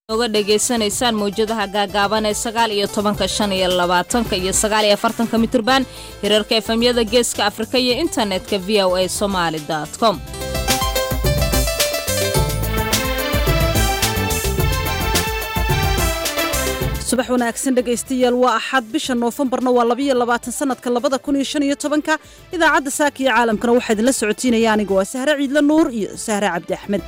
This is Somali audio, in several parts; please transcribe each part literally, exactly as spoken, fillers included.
oga dhageysanaysaan mowjadaha gaagaaban ee sagaal iyo tobanka shan iyo labaatanka iyo sagaal iyo afartanka mitirban hirarka efamyada geeska Afrika iyo internetka v o a somali dot com. subax wanaagsan dhagaystayaal waa axad bisha Noofambarna waa laba iyo labaatan sanadka labada kun iyo shan iyo tobanka idaacadda Saakiya caalamkana waxa idin la socotiinaya aniga waa Sahra Ciidla Nuur iyo Sahra Cabdi Axmed.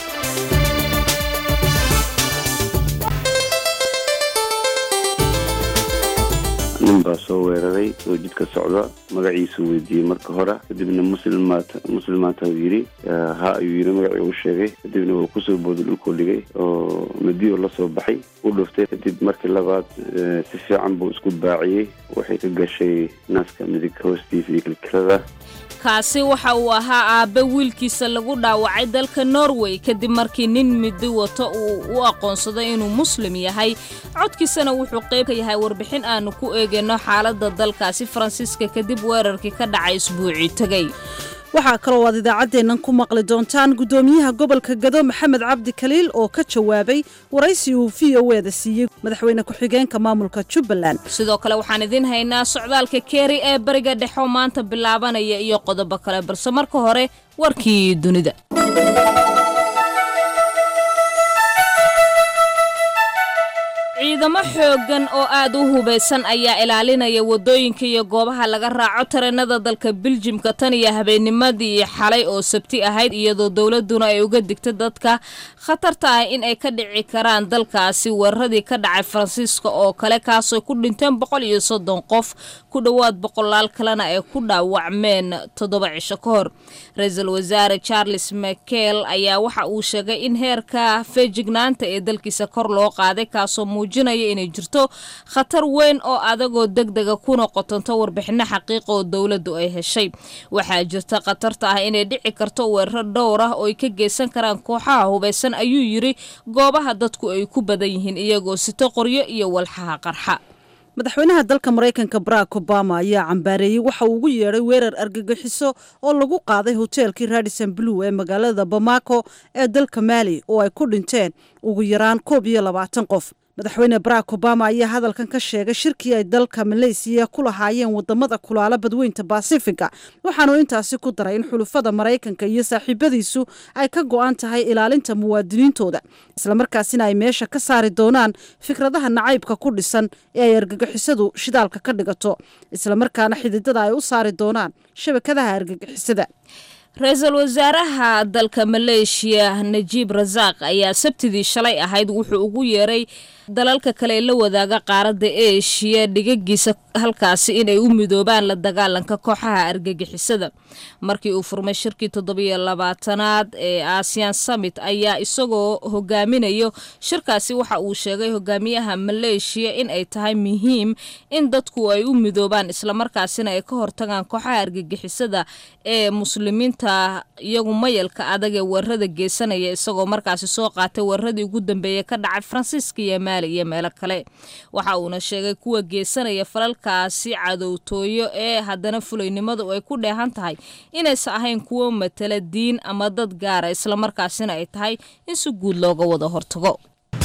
ninbaa soo weeraray oo jidka socda magaciisu weydiiyey marka hore kadibna muslimaata muslimaata yiri ha ayuu yiri magacii uu sheegay kadibna uu ku soo booday dhulkoo dhigay oo madiyo la soo baxay u dhuftay kadib markii labaad si fiican buu isku baaciyay waxay ka gashay naaska midig hoostiisa iyo kilkilada. kaasi waxa uu ahaa aabe wiilkiisa lagu dhaawacay dalka Norway kadib markii nin midi wato uu u aqoonsaday inuu muslim yahay codkiisana wuxuu qayb ka yahay warbixin aanu ku eegayno xaaladda dalkaasi Faransiiska kadib weerarkii ka dhacay isbuucii tagay. waxaa kaloo aad idaacaddeennan ku maqli doontaan gudoomiyaha gobolka Gado Maxamed Cabdi Kaliil oo ka jawaabay waraysi uu V O A da siiyay madaxweyne ku-xigeenka maamulka Jubbaland. sidoo kale waxaan idin haynaa socdaalka Kerry ee bariga dhexe maanta bilaabanaya iyo qodobo kale balse marka hore warkii dunida. ciidamo xoogan oo aad u hubeysan ayaa ilaalinaya wadooyinka iyo goobaha laga raaco tareenada dalka Belgiumka tan iyo habeennimadii xalay oo sabti ahayd iyadoo dawladuna ay uga digtay dadka khatarta ah in ay ka dhici karaan dalkaasi weeraradii ka dhacay Faransiiska oo kale kaasoo ku dhinteen boqol iyo soddon qof ku dhawaad boqolaal kalena ay ku dhaawacmeen toddoba cisho ka hor. Ra'iisul Wasaare Charles Michel ayaa waxa uu sheegay in heerka feejignaanta ee dalkiisa kor loo qaaday kaasoo muujinaya inay jirto khatar weyn oo adagoo degdega ku noqotonto warbixino xaqiiqo oo dawladdu ay heshay. waxaa jirta khatarta ah inay dhici karto weerar dhowr ah oo ay ka geysan karaan kooxaha hubeysan ayuu yiri goobaha dadku ay ku badan yihiin iyagoo sito qoryo iyo walxaha qarxa. madaxweynaha dalka Mareykanka Barack Obama ayaa cambaareeyay waxa uu ugu yeeray weerar argagixiso oo lagu qaaday hoteelkii Radisson Blu ee magaalada Bamako ee dalka Mali oo ay ku dhinteen ugu yaraan koob iyo labaatan qof. madaxweyne Barack Obama ayaa hadalkan ka sheegay shirkii ay dalka Malaysia ku lahaayeen wadamada kulaala badweynta Pacifica waxaanu intaasi ku daray in xulufada Mareykanka iyo saaxiibadiisu ay ka go'an tahay ilaalinta muwaadiniintooda isla markaasina ay meesha ka saari doonaan fikradaha nacaybka ku dhisan ee ay argagixisadu shidaalka ka dhigato isla markaana xididada ay u saari doonaan shabakadaha argagixisada. Ra'iisul Wasaaraha dalka Malaysia Najib Razak ayaa sabtidii shalay ahayd wuxuu ugu yeeray dalalka kale la wadaaga qaaradda Asia dhigagiisa halkaasi inay u midoobaan la dagaalanka kooxaha argagixisada. markii uu furmay shirkii toddoba iyo labaatanaad ee ASEAN Summit ayaa isagoo hogaaminayo shirkaasi waxa uu sheegay hogaamiyaha Malaysia in ay tahay muhiim in dadku ay u midoobaan isla markaasina ay ka hortagaan kooxaha argagixisada ee muslimiinta iyagu mayalka adag ee weerarada geysanaya isagoo markaasi soo qaatay weeraradii ugu dambeeyay ka dhacay Faransiiska iyo Mali iyo meelo kale. waxa uuna sheegay kuwa geysanaya falalkaasi cadowtooyo ee haddana fulaynimadu ay ku dheehan tahay inaysan ahayn kuwo matala diin ama dad gaara isla markaasina ay tahay in si guud looga wada hortago.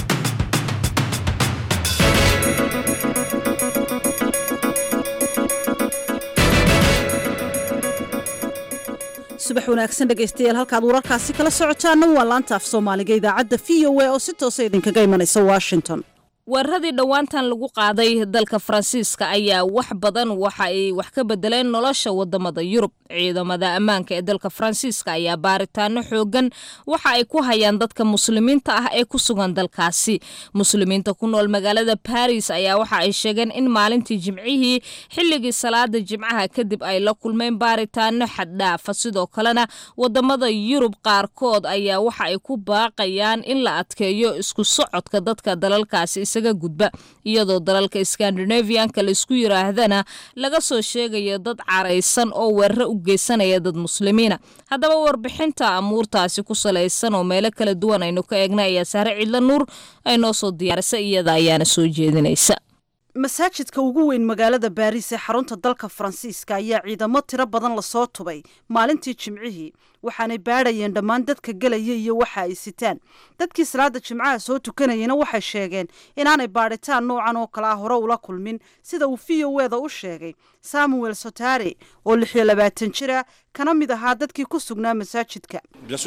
subax wanaagsan dhagaystayaal halkaad wararkaasi kala socotaana waa laanta af Soomaaliga idaacadda V O A oo si toos ah idinkaga imanaysa Washington. weeraradii dhawaantan lagu qaaday dalka Faransiiska ayaa wax badan waxa ay wax ka bedeleen nolosha wadamada Yurub. ciidamada ammaanka ee dalka Faransiiska ayaa baaritaano xoogan waxa ay ku hayaan dadka muslimiinta ah ee ku sugan dalkaasi. muslimiinta ku nool magaalada Paris ayaa waxa ay sheegeen in maalintii Jimcihii xilligii salaada Jimcaha kadib ay la kulmeen baaritaano xad dhaaf ah. sidoo kalena wadamada Yurub qaarkood ayaa waxa ay ku baaqayaan in la adkeeyo isku socodka dadka dalalkaasi isaga gudba iyadoo dalalka Scandinavian-ka la isku yiraahdana laga soo sheegayo dad careysan oo weerar u geysanaya dad muslimiina. haddaba warbixinta amuurtaasi ku saleysan oo meelo kala duwan aynu ka eegnay ayaa Sahra Ciidla Nuur ay noo soo diyaarisay iyada ayaana soo jeedinaysa. masaajidka ugu weyn magaalada Paris ee xarunta dalka Faransiiska ayaa ciidamo tiro badan la soo tubay maalintii Jimcihii waxaanay baadhayeen dhammaan dadka gelaya iyo waxa ay sitaan dadkii salaada jimcaha soo tukanayana waxay sheegeen inaanay baadhitaan noocan oo kale ah hore ula kulmin sida uu v o e da u sheegay samuel sotare oo lix iyo labaatan jira kana mid ahaa dadkii ku sugnaa masaajidka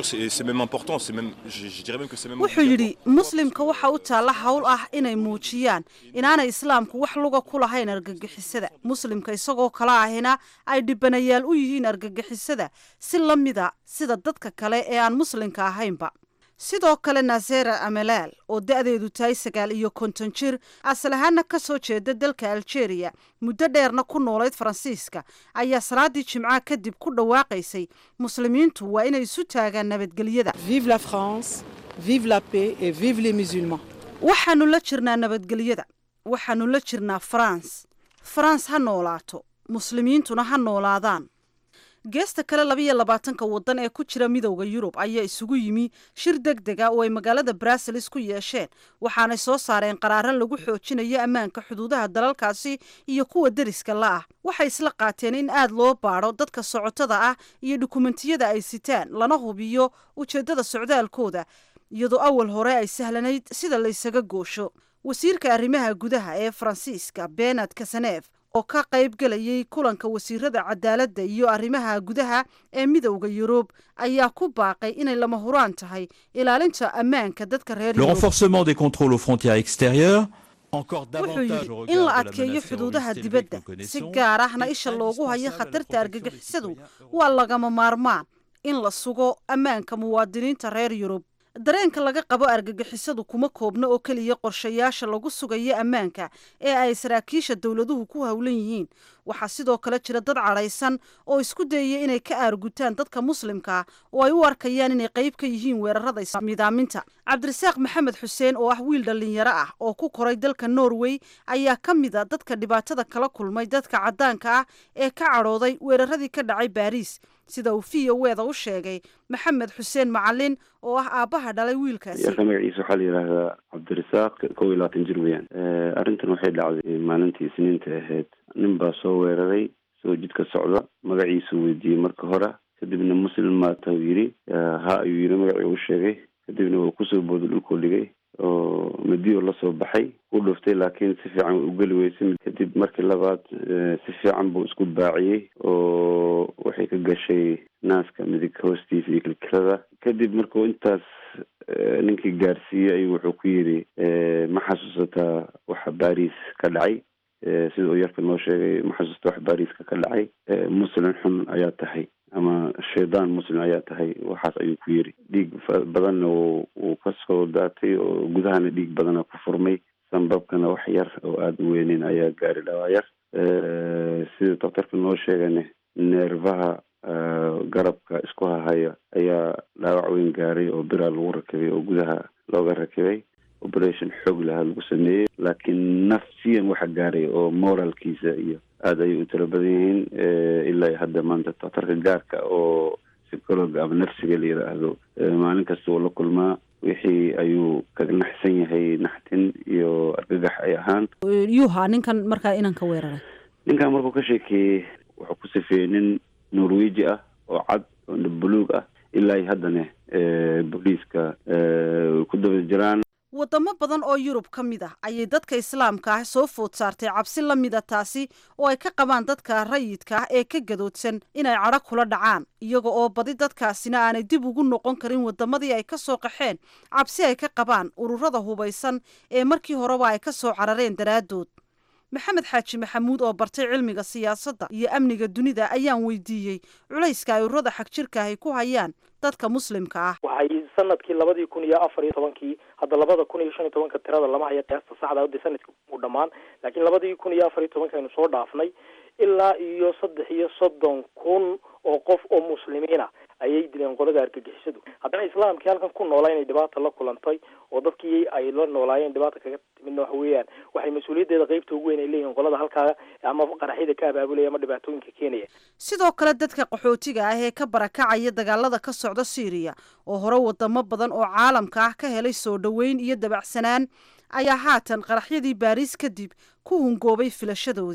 wuxuu yidhi muslimka waxa u taalla hawl ah inay muujiyaan inaanay islaamku wax luga ku lahayn argagixisada muslimka isagoo kale ahina ay dhibanayaal u yihiin argagixisada si la mida sida dadka kale ee aan muslimka ahaynba sidoo kale nasera amalaal oo da-deedu tahay sagaal iyo konton jir asal ahaana ka soo jeeda dalka algeria muddo dheerna ku noolayd faransiiska ayaa salaadii jimcaha kadib ku dhawaaqaysay muslimiintu waa inay isu taagaan nabadgelyada vive la France vive la paix et vive les musulmans waxaanu la jirnaa nabadgelyada waxaanu la jirnaa France France ha noolaato muslimiintuna ha noolaadaan geesta kale laba iyo labaatanka waddan ee ku jira midowda yurub ayaa isugu yimi shir deg dega oo ay magaalada brussels ku yeesheen waxaanay soo saareen qaraaran lagu xoojinayo ammaanka xuduudaha dalalkaasi iyo kuwa deriska la ah waxay isla qaateen in aad loo baadho dadka socotada ah iyo dukumentiyada ay sitaan lana hubiyo ujeeddada socdaalkooda iyadoo awal hore ay sahlanayd sida laysaga goosho wasiirka arrimaha gudaha ee faransiiska benard cazeneuve oo ka qayb galayay kulanka wasiirada cadaaladda iyo arrimaha gudaha ee midowda yurub ayaa ku baaqay inay lama huraan tahay ilaalinta ammaanka dadka reer le renforcement des contrôles aux frontières extérieures wuxuu yidhi in la adkeeyo xuduudaha dibadda si gaar ahna isha loogu hayo khatarta argagixisadu waa lagama maarmaan in la sugo ammaanka muwaadiniinta reer yurub dareenka laga qabo argagixisadu kuma koobna oo keliya qorshayaasha lagu sugayo ammaanka ee ay saraakiisha dowladuhu ku howlan yihiin waxaa sidoo kale jira dad cadhaysan oo isku dayaya inay ka aargutaan dadka muslimka oo ay u arkayaan inay qayb ka yihiin weerarada midaaminta cabdirasaaq maxamed xuseen oo ah wiil dhallinyaro ah oo ku koray dalka norway ayaa ka mid a dadka dhibaatada kala kulmay dadka caddaanka ah ee ka cadhooday weeraradii ka dhacay baariis sida uu v o e da u sheegay maxamed xuseen macalin oo ah aabbaha dhalay wiilkaasi magaciisa waxaa la yidhaahdaa cabdirasaaq kow iyo labaatan jir weyaan arrintan waxay dhacday maalintii isniinta ahayd nin baa soo weeraray soo jidka socda magaciisu weydiiyey marka hore kadibna muslim maata yidhi ha ayuu yidhi magacii u sheegay kadibna wuu kusoo booday dhulkuu dhigay oo madiyo la soo baxay u dhuftay laakiin si fiican u geli weysay kadib markii labaad si fiican buu isku baaciyey oo waxay ka gashay naaska midig hoostiisa iyo kilkilada kadib markuu intaas ninkii gaarsiiyey ayuu wuxuu ku yidhi ma xasuusataa waxa baariis ka dhacay sida uu yarka noo sheegay ma xasuusta wax baariiska ka dhacay muslim xun ayaa tahay ama shaydaan muslim ayaa tahay waxaas ayuu ku yidhi dhiig badanna wuu ka soo daatay oo gudahana dhiig badana ku furmay sanbabkana wax yar oo aada u weyneyn ayaa gaari dhawaa yar sida doktorka noo sheegane neerfaha garabka isku hahaya ayaa dhaawac weyn gaaray oo biraa lagu rakibay oo gudaha looga rakibay operation xoog lahaa lagu sameeyey laakiin nafsiyan waxa gaaray oo moralkiisa iyo aada ayay u tala badan yihiin ilaa hadda maanta daktarka gaarka oo psychologa ama nafsiga la yidhaahdo maalin kasta oo la kulmaa wixii ayuu kaga naxsan yahay naxtin iyo argagax ay ahaan yuha ninkan markaa inanka weeraray ninkan markuu ka sheekeeyey wuxuu ku sifeeyey nin norweji ah oo cad oo buluug ah ilaa haddana booliiska ku daba jiraan wadamo badan oo yurub ka mid ah ayay dadka islaamka ah soo food saartay cabsi la mida taasi oo ay ka qabaan dadka rayidka ah ee ka gadoodsan inay cadho kula dhacaan iyaga oo badi dadkaasina aanay dib ugu noqon karin wadamadii ay ka soo qaxeen cabsi ay ka qabaan ururada hubaysan ee markii horeba ay ka soo carareen daraaddood maxamed xaaji maxamuud oo bartay cilmiga siyaasadda iyo amniga dunida ayaan weydiiyey culayska ay ururada xagjirka ay ku hayaan dadka muslimka ah waxay sanadkii labadii kun iyo afar iyo tobankii hadda labada kun iyo shan iyo tobanka tirada lama hayo qiyaasta saxda de sanadkii u dhammaan laakiin labadii kun iyo afar iyo tobanka aynu soo dhaafnay ilaa iyo saddex iyo soddon kun oo qof oo muslimiina ayay dileen qolada argagixisadu haddana islaamkii halkan ku noolaa inay dhibaata la kulantay oo dadkii ay la noolaayeen dhibaata kaga timidna waxa weeyaan waxay mas-uuliyaddeeda qaybta ugu weyn ay leeyihiin qolada halkaa ama qaraxyada ka abaabulaya ama dhibaatooyinka keenaya sidoo kale dadka qaxootiga ah ee ka barakacaya dagaalada ka socda Syria oo hore wadamo badan oo caalamka ah ka helay soo dhaweyn iyo dabacsanaan ayaa haatan qaraxyadii Paris kadib ku hungoobay filashadoodii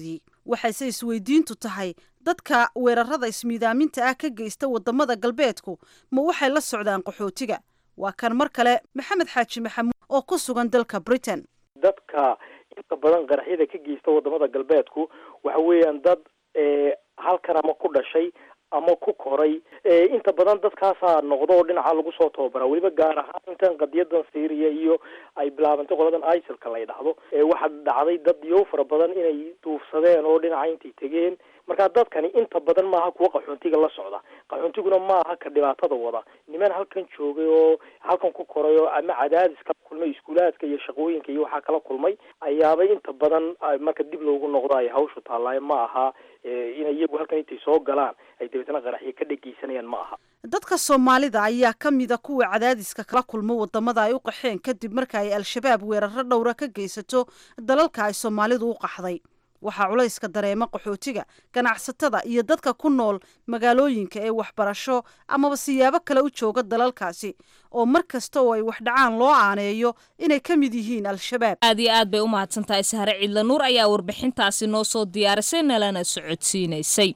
waxayse isweydiintu tahay dadka weerarada ismiidaaminta ah ka geysta wadamada galbeedku ma waxay la socdaan qaxootiga? waa kan mar kale maxamed xaaji maxamuud oo ku sugan dalka Britain. dadka inta badan qaraxyada ka geysta wadamada galbeedku waxa weeyaan dad halkan ama ku dhashay ama ku koray inta badan dadkaasaa noqdo oo dhinaca lagu soo tababara weliba gaar ahaan intan qadiyadan Syria iyo ay bilaabantay qoladan ISIL-ka la yidhaahdo waxa dhacday dad iyo fara badan inay duufsadeen oo dhinaca intay tegeen marka dadkani inta badan maaha kuwa qaxoontiga la socda qaxoontiguna maaha ka dhibaatada wada niman halkan joogay oo halkan ku koray oo ama cadaadis ka kulmay iskuulaadka iyo shaqooyinka iyo waxa kala kulmay ayaaba inta badan marka dib loogu noqdo ay hawshu taalaay ma aha in iyagu halkan intay soo galaan ay dawladna qaraxyo ka dhageysanayaan ma aha. dadka Soomaalida ayaa kamida kuwa cadaadiska kala kulmo wadamada ay u qaxeen kadib marka ay al-shabaab weeraro dhowra ka geysato dalalka ay Soomaalidu u qaxday. waxaa culayska dareema qaxootiga ganacsatada iyo dadka ku nool magaalooyinka ee waxbarasho ama siyaabo kale u jooga dalalkaasi oo markasta oo ay wax dhacaan loo aaneeyo inay ka mid yihiin al-shabaab. aad iyo aad bay u mahadsantahay Sahre Ciidla Nuur ayaa warbixintaasi noo soo diyaarisay nalana socodsiinaysay.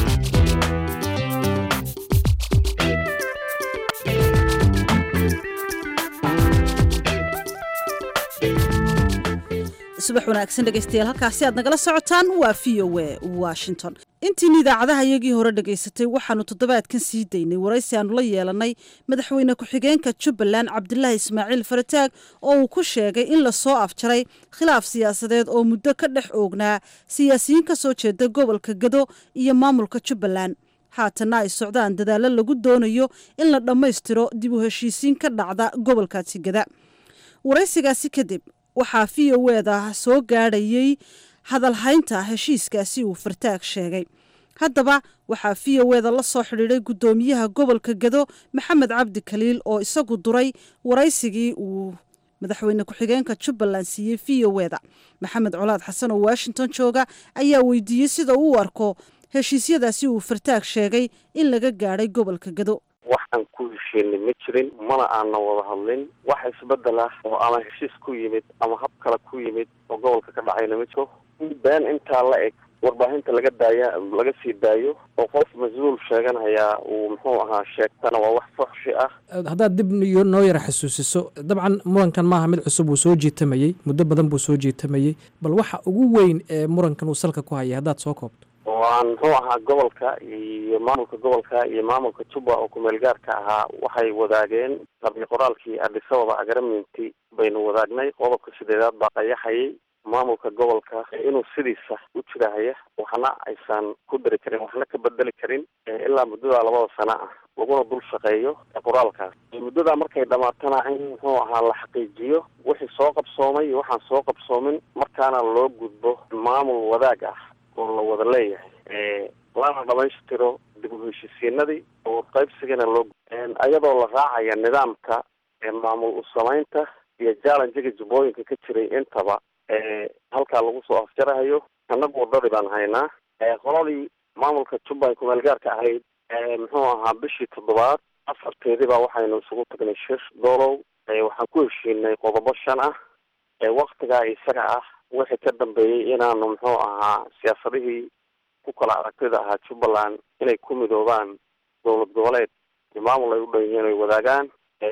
subax wanaagsan dhegeystayaal halkaasi aad nagala socotaan waa V O A Washington. intii idaacadaha iyagii hore dhageysatay waxaanu toddobaadkan sii daynay waraysi aanu la yeelanay madaxweyne ku-xigeenka Jubbaland Cabdullaahi Ismaaciil Farataag oo uu ku sheegay in la soo afjaray khilaaf siyaasadeed oo muddo ka dhex oognaa siyaasiyiin ka soo jeeda gobolka Gado iyo maamulka Jubbaland. haatana ay socdaan dadaalo lagu doonayo in la dhammaystiro dib u heshiisiin ka dhacda gobolkaasi Gada. waraysigaasi kadib waxaa V O A-da soo gaadhayay hadalhaynta heshiiskaasi uu Fartaag sheegay. haddaba waxaa V O A-da la soo xidhiidhay guddoomiyaha gobolka Gado Maxamed Cabdi Kaliil oo isagu duray waraysigii uu madaxweyne ku-xigeenka Jubbaland siiyey V O A-da. Maxamed Colaad Xasan oo Washington jooga ayaa weydiiyey sida uu u arko heshiisyadaasi uu Fartaag sheegay in laga gaadhay gobolka Gado. waxaan ku heshiinay ma jirin mana aana wada hadlin wax isbedel ah oo ama heshiis ku yimid ama hab kale ku yimid oo gobolka ka dhacayna ma jiro. been intaa la eg warbaahinta laga daaya laga sii daayo oo qof mas-uul sheeganaya uu muxuu ahaa sheegtana waa wax fuxshi ah. haddaad dib noo yara xasuusiso dabcan murankan maaha mid cusub uu soo jiitamayey muddo badan buu soo jiitamayey bal waxa ugu weyn ee murankan uu salka ku hayay haddaad soo koobto. waan muxuu ahaa gobolka iyo maamulka gobolka iyo maamulka Jubba oo ku meel gaarka ahaa waxay wadaageen qabli qoraalkii Addis Ababa agreement baynu wadaagnay qodobka sideedaad baa qayaxayay maamulka gobolka inuu sidiisa u jirahaya waxna aysan ku dari karin waxna ka bedeli karin ilaa muddada labada sano ah laguna dul shaqeeyo qoraalkaas. muddada markay dhamaatana in muxuu ahaa la xaqiijiyo wixii soo qabsoomay waxaan soo qabsoomin markaana loo gudbo maamul wadaag ah oo la wada leeyahay lana dhamaystiro dib u heshiisiinadii oo qaybsigana loo ayadoo la raacaya nidaamka maamul u samaynta iyo challenge-ga jubbooyinka ka jiray intaba halkaa lagu soo afjarahayo. annagu wadadii baan haynaa qoladii maamulka Jubba ku meel gaarka ahayd muxuu ahaa bishii toddobaad afarteedii baa waxaynu isugu tagnay shir doolow waxaan ku heshiinay qodobo shan ah waqtigaa isaga ah wixii ka dambeeyey inaanu muxuu ahaa siyaasadihii ku kala aragtida ahaa Jubbaland inay ku midoobaan dowlad goboleed iyo maamul ay u dhan yihiin ay wadaagaan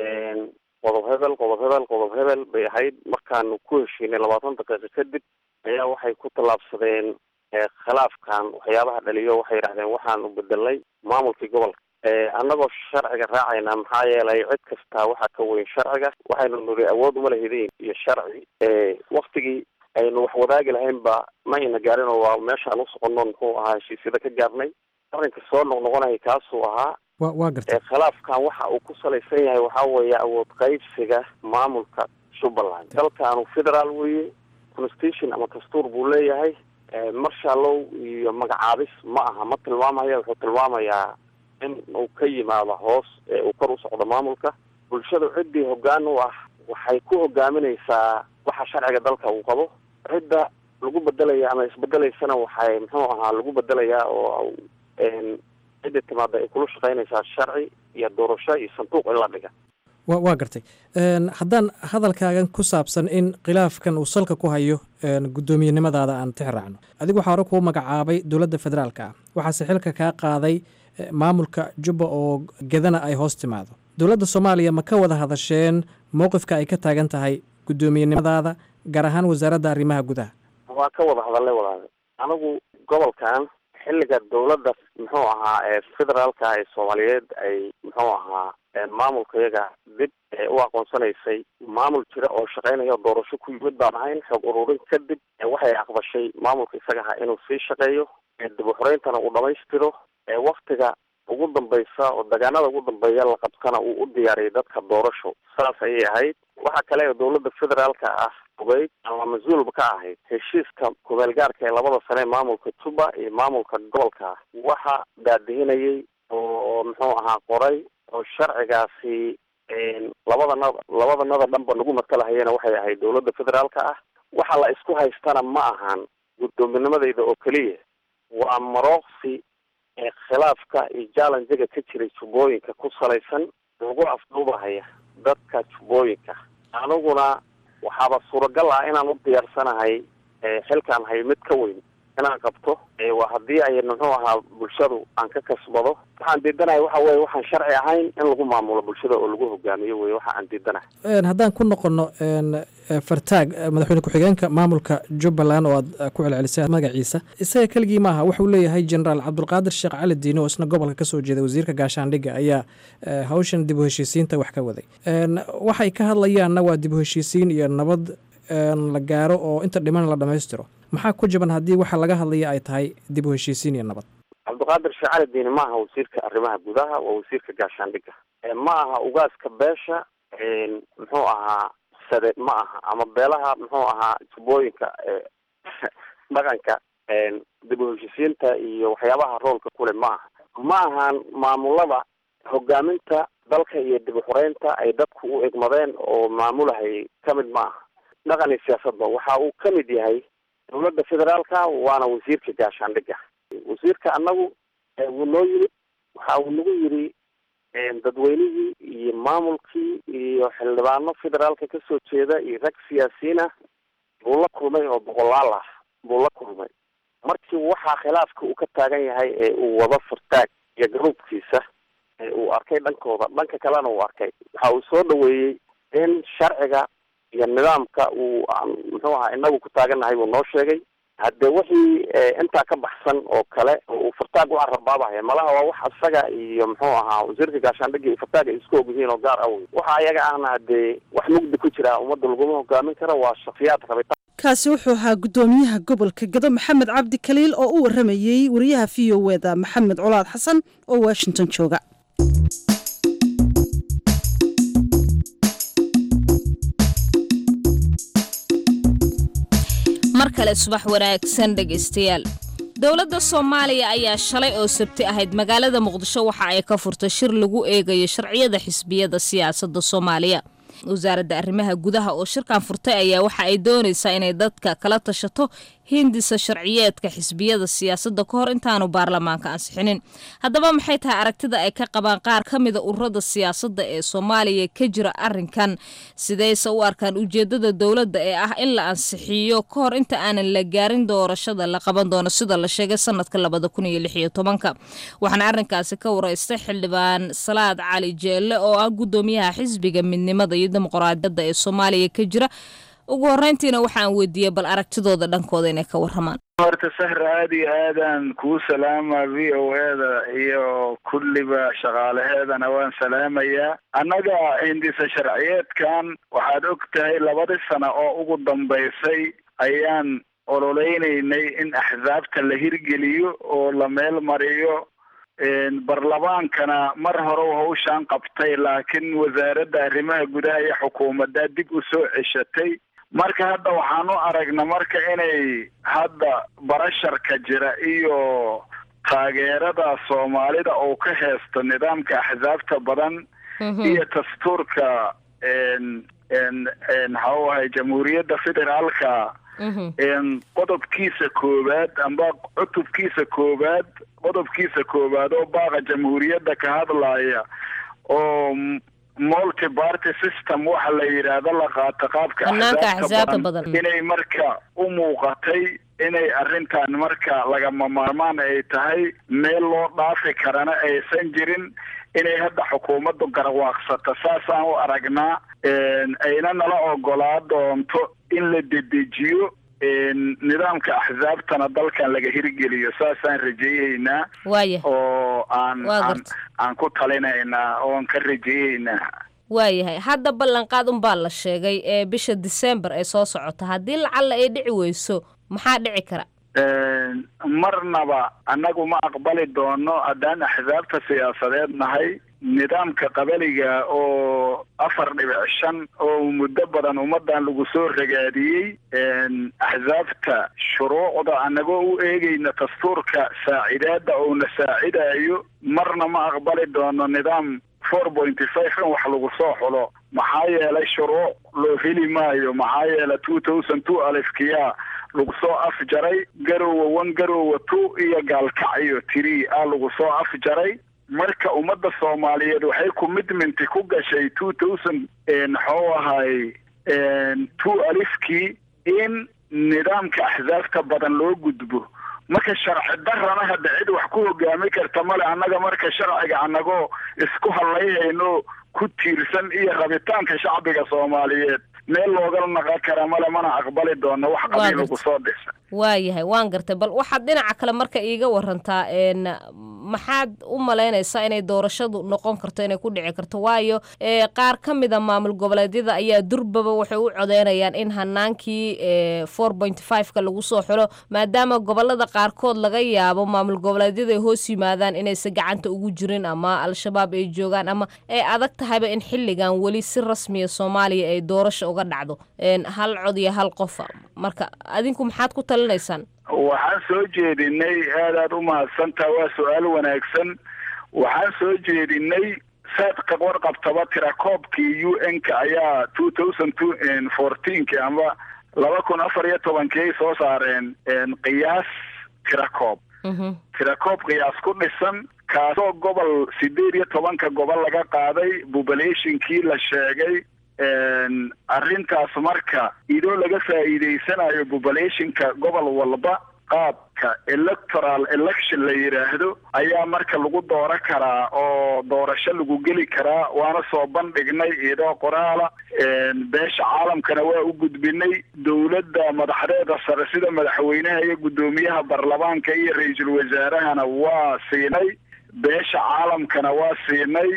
qodob hebel qodob hebel qodob hebel bay ahayd. markaanu ku heshiinay labaatan daqiiqo kadib ayaa waxay ku tallaabsadeen khilaafkan waxyaabaha dhaliyo waxay yidhahdeen waxaanu bedelnay maamulkii gobolka annagoo sharciga raacayna maxaa yeelay cid kastaa waxaa ka weyn sharciga waxaynu nuri awood uma lahidiin iyo sharci waktigii aynu wax wadaagi lahayn ba ma ayna gaarin oo waa meeshaan u soconno muxuu ahaa heshiisyada ka gaarnay. arrinka soo noqnoqonaya kaasuu ahaa wa waa gartay khilaafkan waxa uu ku salaysan yahay waxaa weeye awood qaybsiga maamulka Jubbaland. dalkaanu federaal weeye constitution ama dastuur buu leeyahay marshallow iyo magacaabis ma aha ma tilmaamaya wuxuu tilmaamayaa in uu ka yimaado hoos ee uu kor u socdo maamulka. bulshadu ciddii hoggaan u ah waxay ku hogaaminaysaa waxa sharciga dalka uu qabo. cidda lagu bedelaya ama isbedelaysana waxay muxuu ahaa lagu bedelayaa oo cidda timaada ay kula shaqaynaysaa sharci iyo doorasho iyo sanduuq in la dhiga. waa gartay haddaan hadalkaagan ku saabsan in khilaafkan uu salka ku hayo guddoomiyenimadaada aan tix raacno adigu waxaa hore kuu magacaabay dowladda federaalka ah waxaase xilka kaa qaaday maamulka jubba oo gedana ay hoos timaado dowladda soomaaliya ma ka wada hadasheen mowqifka ay ka taagan tahay guddoomiyenimadaada gaar ahaan wasaaradda arrimaha gudaha waa ka wada hadalay walaale anigu gobolkan xilliga dowladda muxuu ahaa ee federaalka ee soomaaliyeed ay muxuu ahaa maamulka iyaga dib u aqoonsanaysay maamul jira oo shaqeynaya doorasho ku yimid baan ahayn xog ururin kadib waxay aqbashay maamulka isaga ahaa inuu sii shaqeeyo dib u xoreyntana uu dhamaystiro waktiga ugu dambaysa oo dagaanada ugu dambeeya la qabtana uu u diyaariyay dadka doorasho saas ayay ahayd waxaa kale oo dowladda federaalka ah ogeyd ama mas-uulba ka ahayd heshiiska kumeel gaarka ee labada sane ee maamulka juba iyo maamulka gobolka waxa daadihinayay oo muxuu ahaa qoray oo sharcigaasi labadana labadanada dhanba nagu matalahayana waxay ahayd dowladda federaalka ah waxa la isku haystana ma ahan guddoominamadeyda oo keliya waa marooqsi ee khilaafka iyo jallenjiga ka jiray jubbooyinka ku salaysan lagu afduubahaya dadka jubbooyinka aniguna waxaaba suuragal ah inaan u diyaarsanahay xilkaan hay mid ka weyn inaan qabto waa haddii ay muxuu ahaa bulshadu aan ka kasbado waxaan diidanahay waxa weye waxaan sharci ahayn in lagu maamulo bulshada oo lagu hogaamiyo wey waxa aan diidanahay haddaan ku noqono fartaag madaxweyne ku-xigeenka maamulka jubbaland oo aad ku celcelisay magaciisa isaga keligii maaha wuxuu leeyahay generaal cabdulqaadir sheekh cali diini oo isna gobolka kasoo jeeda wasiirka gaashaandhigga ayaa hawshan dib u heshiisiinta wax ka waday waxay ka hadlayaanna waa dib u heshiisiin iyo nabad la gaaro oo inta dhiman la dhamaystiro maxaa ku jaban haddii waxa laga hadlaya ay tahay dib u heshiisiin iyo nabad cabdiqaadir sheekh cali diini ma aha wasiirka arrimaha gudaha waa wasiirka gaashaandhigga ma aha ugaaska beesha muxuu ahaa sade ma aha ama beelaha muxuu ahaa jubbooyinka dhaqanka dib u heshiisiinta iyo waxyaabaha roolka kule ma aha ma ahaan maamulada hogaaminta dalka iyo dib u xoreynta ay dadku u egmadeen oo maamulahay kamid ma aha dhaqan iyo siyaasadba waxa uu ka mid yahay dowladda federaalka waana wasiirka gaashaandhigga wasiirka annagu wuu noo yimid waxa uu nagu yidhi dadweynihii iyo maamulkii iyo xildhibaano federaalka kasoo jeeda iyo rag siyaasiyiin ah buu la kulmay oo boqolaal ah buu la kulmay markii waxaa khilaafka uu ka taagan yahay ee uu wado fartaag iyo garuubkiisa ee uu arkay dhankooda dhanka kalena uu arkay waxa uu soo dhaweeyey in sharciga iyo nidaamka uu muxuu ahaa inagu ku taagannahay buu noo sheegay haddee wixii intaa ka baxsan oo kale uu fartaag u carrabaabahaya malaha waa wax isaga iyo muxuu ahaa wasiirka gaashaandhigga iyo fartaag ay isku og yihiin oo gaar awey waxa ayaga ahna haddee wax mugdi ku jira ummadda laguma hogaamin karo waa shaksiyaad rabitaan kaasi wuxuu ahaa guddoomiyaha gobolka gado maxamed cabdi kaliil oo u waramayey wariyaha v o eda maxamed colaad xasan oo washington jooga mar kale subax wanaagsan dhegaystayaal dowladda soomaaliya ayaa shalay oo sabti ahayd magaalada muqdisho waxa ay ka furtay shir lagu eegayo sharciyada xisbiyada siyaasadda soomaaliya wasaaradda arrimaha gudaha oo shirkan furtay ayaa waxa ay doonaysaa inay dadka kala tashato hindisa sharciyeedka xisbiyada siyaasadda ka hor intaanu baarlamaanka ansixinin haddaba maxay tahay aragtida ay ka qabaan qaar ka mida ururada siyaasadda ee soomaaliya ka jira arrinkan sidayse u arkaan ujeedada dowladda ee ah in la ansixiyo ka hor inta aanan la gaarin doorashada la qaban doono sida la sheegay sanadka labada kun iyo lix iyo tobanka waxaana arrinkaasi ka waraystay xildhibaan salaad cali jeelle oo ah guddoomiyaha xisbiga midnimada iyo dimuqraadiyadda ee soomaaliya ka jira ugu horeyntiina waxaan weydiiyey bal aragtidooda dhankooda inay ka waramaan horta sahra aada iyo aadaan kuu salaama v o eda iyo kulliba shaqaalaheedana waan salaamayaa annaga hindisa sharciyeedkan waxaad og tahay labadii sano oo ugu dambaysay ayaan ololeynaynay in axsaabta la hirgeliyo oo la meel mariyo barlamaankana mar hore hawshaan qabtay laakiin wasaaradda arrimaha gudaha iyo xukuumadda dib u soo ceshatay marka hadda waxaan u aragna marka inay hadda barasharka jira iyo taageerada soomaalida oo ka heesto nidaamka axsaabta badan iyo dastuurka maxau ahay jamhuuriyadda federaalka qodobkiisa koowaad amba cutubkiisa koowaad qodobkiisa koowaad oo baaqa jamhuuriyadda ka hadlaya oo multi party system waxa la yidhaahdo la qaato qaabka axsaabta badan inay marka u muuqatay inay arrintan marka lagama maarmaan ay tahay meel loo dhaafi karana aysan jirin inay hadda xukuumaddu garwaaqsato saasaan u aragnaa ayna nala ogolaa doonto in la dedejiyo nidaamka axsaabtana dalkan laga hirgeliyo saasaan rajeeyeynaa oo aan aan ku talinaynaa oon ka rajeeyeynaa waayahay hadda ballanqaad unbaa la sheegay ee bisha December ee soo socota haddii lacala ay dhici weyso maxaa dhici kara marnaba annagu ma aqbali doono haddaan axsaabta siyaasadeed nahay nidaamka qabaliga oo afar dhibic shan oo muddo badan ummadan lagu soo ragaadiyey axsaabta shuruucda annagoo u eegayna dastuurka saacidaada oo na saacidayo marna ma aqbali doono nidaam four point five in wax lagu soo xulo maxaa yeelay shuruuc loo heli maayo maxaa yeelay two thousand two alifkiyaa lagu soo afjaray garowa one garowa two iyo gaalkacyo three a lagu soo afjaray marka ummadda soomaaliyeed waxay commitment ku gashay two thousand maxuu ahay two alifkii in nidaamka axsaabta badan loo gudbo marka sharci darrana hadda cid wax ku hogaami karta male annaga marka sharciga annagoo isku hadlayhayno ku tiirsan iyo rabitaanka shacbiga soomaaliyeed meel loogala naqan kara male mana aqbali doono wax qabiil lagu soo dhisa waayahay waan gartay bal waxaad dhinaca kale marka iiga warantaa maxaad u malaynaysaa inay doorashadu noqon karto inay ku dhici karto waayo qaar ka mid a maamul goboleedyada ayaa durbaba waxay u codeynayaan in hanaankii four point five ka lagu soo xulo maadaama gobolada qaarkood laga yaabo maamul goboleedyada ay hoos yimaadaan inaysan gacanta ugu jirin ama al-shabaab ay joogaan ama ay adag tahayba in xilligan weli si rasmiya soomaaliya ay doorasho uga dhacdo hal cod iyo hal qof marka adinku maxaad ku talinaysaan waxaan soo jeedinay aad aad u mahadsantaha waa su-aal wanaagsan waxaan soo jeedinay saad ka warqabtaba tirakoobkii u n ka ayaa two thousand two fourteenki ama laba kun afar iyo tobankii ay soo saareen qiyaas tirakoob tirakoob qiyaas ku dhisan kaasoo gobol sideed iyo tobanka gobol laga qaaday populationkii la sheegay arrintaas marka idoo laga faa'iidaysanayo populationka gobol walba qaabka electoral election la yidhaahdo ayaa marka lagu dooro karaa oo doorasho lagu geli karaa waana soo bandhignay idoo qoraala beesha caalamkana waa u gudbinay dowladda madaxdeeda sare sida madaxweynaha iyo guddoomiyaha baarlamaanka iyo ra-iisul wasaarahana waa siinay beesha caalamkana waa siinay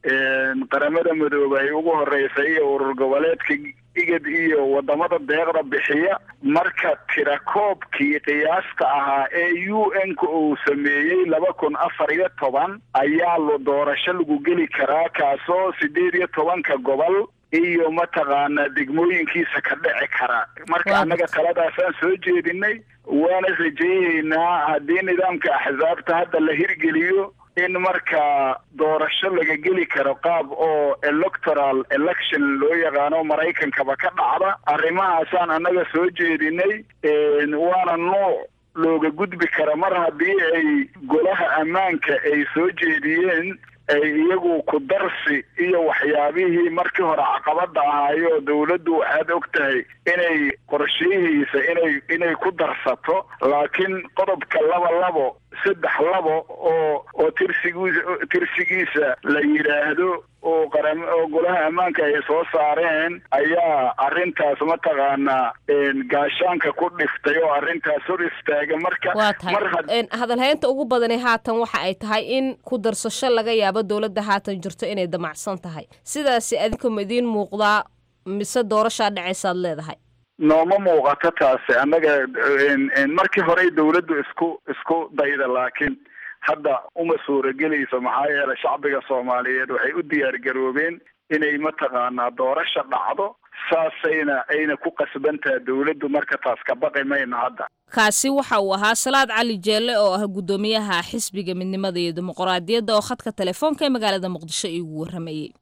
qaramada midoobe ay ugu horeysa iyo urur goboleedka igad iyo wadamada deeqda bixiya marka tirakoobkii qiyaasta ahaa ee u n ka uu sameeyey laba kun afar iyo toban ayaa lo doorasho lagu geli karaa kaasoo sideed iyo tobanka gobol iyo mataqaanaa degmooyinkiisa ka dhici kara marka annaga taladaasaan soo jeedinay waana rajeeyeynaa haddii nidaamka axsaabta hadda la hirgeliyo in marka doorasho laga geli karo qaab oo electoral election loo yaqaano maraykankaba ka dhacda arrimahaasaan annaga soo jeedinay waana nooc looga gudbi kara mar haddii ay golaha ammaanka ay soo jeediyeen ay iyagu ku darsi iyo waxyaabihii markii hore caqabada ahaayo dawladdu waxaad og tahay inay qorshihiisa inay inay ku darsato laakiin qodobka laba labo saddex labo oo oo tirsigiisa tirsigiisa la yidhaahdo oo qaram oo golaha ammaanka ay soo saareen ayaa arrintaas mataqaanaa gaashaanka ku dhiftay oo arrintaas hor istaaga marka mar hadalhaynta ugu badani haatan waxa ay tahay in ku darsasho laga yaabo dowladda haatan jirto inay damacsan tahay sidaasi adinkuma idiin muuqdaa mise doorashaa dhacaysaad leedahay nooma muuqato taasi annaga markii horey dawladdu isku isku dayda laakiin hadda uma suuragelayso maxaa yeelay shacbiga soomaaliyeed waxay u diyaar garoobeen inay mataqaanaa doorasho dhacdo saasayna ayna ku qasbantaha dawladdu marka taas ka baqi mayno hadda kaasi waxa uu ahaa Salaad Cali Jeelle oo ah gudoomiyaha xisbiga midnimada iyo dimuqraadiyadda oo khadka telefoonka ee magaalada Muqdisho igu waramayay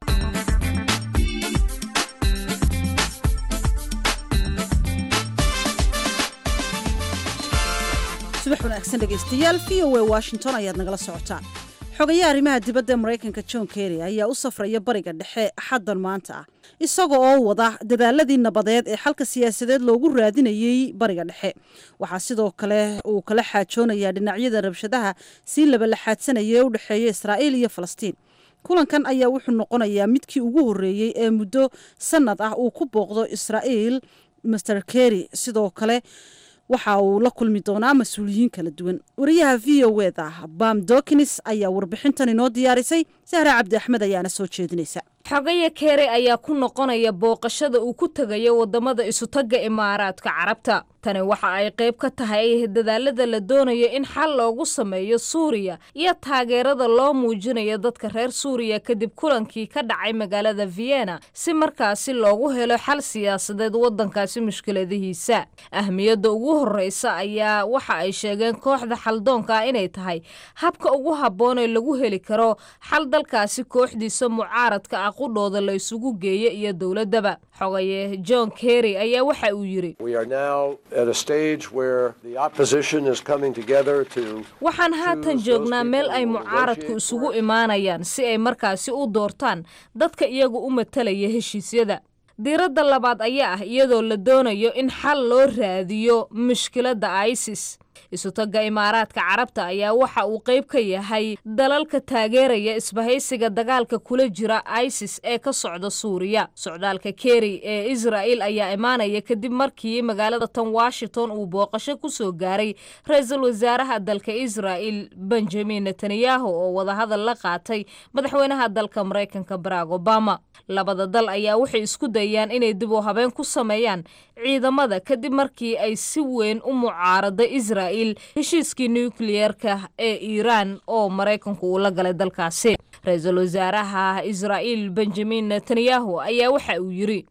subax wanaagsan dhegeystayaal v o a Washington ayaad nagala socotaan xogayaha arrimaha dibadda ee maraykanka john kerry ayaa u safraya bariga dhexe axaddan maanta ah isaga oo wada dadaaladii nabadeed ee xalka siyaasadeed loogu raadinayey bariga dhexe waxaa sidoo kale uu kala xaajoonayaa dhinacyada rabshadaha sii labalaxaadsanaya ee u dhexeeya israa'iil iyo falastiin kulankan ayaa wuxuu noqonayaa midkii ugu horreeyey ee muddo sanad ah uu ku booqdo israa'iil master kerry sidoo kale waxa uu la kulmi doonaa mas-uuliyiin kala duwan wariyaha v o e da bam dokins ayaa warbixintan inoo diyaarisay sahra cabdi axmed ayaana soo jeedinaysa xogaya keere ayaa ku noqonaya booqashada uu ku tegayo wadamada isutaga imaaraadka carabta tani waxa ay qayb ka tahay dadaalada la doonayo in xal loogu sameeyo suuriya iyo taageerada loo muujinayo dadka reer suuriya kadib kulankii ka dhacay magaalada vienna si markaasi loogu helo xal siyaasadeed wadankaasi mushkiladihiisa ahmiyadda ugu horeysa ayaa waxa ay sheegeen kooxda xaldoonka inay tahay habka ugu habboon ee lagu heli karo xal dalkaasi kooxdiisa mucaaradka ah qudhooda la isugu geeyo iyo dowladaba xogaye john kerry ayaa waxa uu yiri waxaan haatan joognaa meel ay mucaaradku isugu imaanayaan si ay markaasi u doortaan dadka iyagu u matalaya heshiisyada diiradda labaad ayaa ah iyadoo la doonayo in xal loo raadiyo mushkiladda isis isutaga imaaraadka carabta ayaa waxa uu qayb ka yahay dalalka taageeraya isbahaysiga dagaalka kula jira isis ee ka socda suuriya socdaalka kerry ee israa'il ayaa imaanaya kadib markii magaalada tan washington uu booqasho ku soo gaaray ra-iisul wasaaraha dalka israa'il benjamin netanyahu oo wadahadal la qaatay madaxweynaha dalka maraykanka barack obama labada dal ayaa waxay isku dayaan inay dib u habeen ku sameeyaan ciidamada kadib markii ay si weyn u mucaarada israa'il heshiiskii nukliyeerka ee iiraan oo maraykanku uu la galay dalkaasi ra-iisul wasaaraha israa'il benjamin netanyahu ayaa waxa uu yiri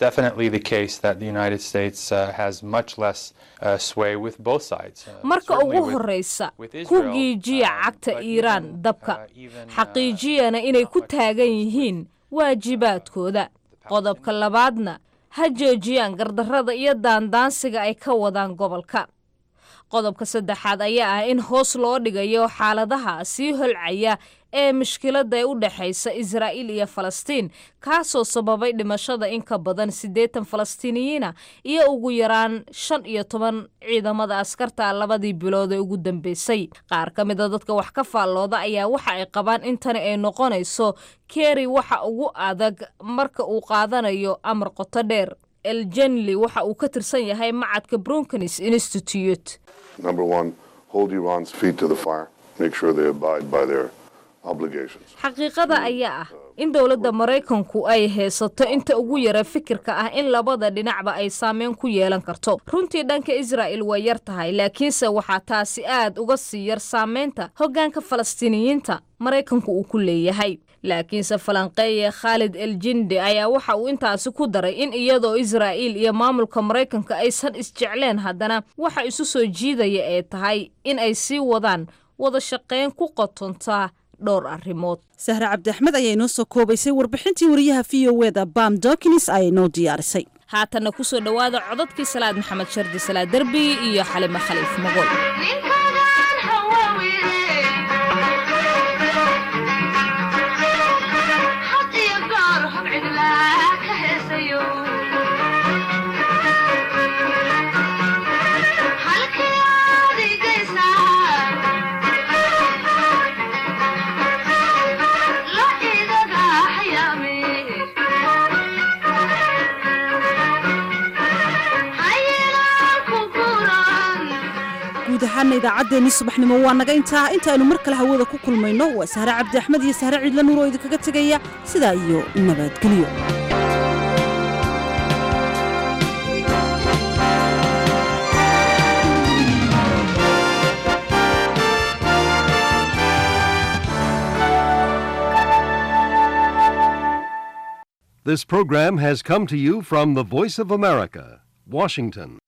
marka ugu horeysa ku giijiya cagta iiraan dabka xaqiijiyana inay ku taagan yihiin waajibaadkooda qodobka labaadna ha joojiyaan gardarrada iyo daandaansiga ay ka wadaan gobolka qodobka saddexaad ayaa ah in hoos loo dhigayo xaaladaha sii holcaya ee mushkiladda ee u dhexaysa israa'iil iyo falastiin kaasoo sababay dhimashada in ka badan siddeetan falastiiniyiina iyo ugu yaraan shan iyo toban ciidamada askarta labadii bilood ee ugu dambeysay qaar ka mid a dadka wax ka faallooda ayaa waxa ay qabaan in tani ay noqonayso kerry waxa ugu adag marka uu qaadanayo amar qoto dheer eljenli waxa uu ka tirsan yahay macadka brookings institute Number one, hold Iran's feet to the fire. Make sure they abide by their obligations. xaqiiqada ayaa ah in dowladda maraykanku ay haysato inta ugu yara fikirka ah in labada dhinacba ay saameyn ku yeelan karto runtii dhanka israa'il way yar tahay laakiinse waxaa taasi aad uga sii yar saameynta hoggaanka falastiiniyiinta maraykanku uu ku leeyahay laakiinse falanqeeye khaalid eljindi ayaa waxa uu intaasi ku daray in iyadoo israa'iil iyo maamulka maraykanka aysan isjecleen haddana waxa isu soo jiidaya ee tahay in ay sii wadaan wada shaqayn ku qotontaa dhowr arrimood sahre cabdi axmed ayaa inoo soo koobaysay warbixintii wariyaha v o e da bam dokins ayaa inoo diyaarisay haatanna ku soo dhowaada codadkii salaad maxamed shardi salaad derbi iyo xalimo khaliif mogol guud ahaana idaacaddeenii subaxnimo waa naga intaa intaaynu mar kale hawada ku kulmayno waa sahre cabdi axmed iyo sahre ciidla nuur oo idinkaga tegaya sidaa iyo nabadgelyo This program has come to you from the Voice of America, Washington.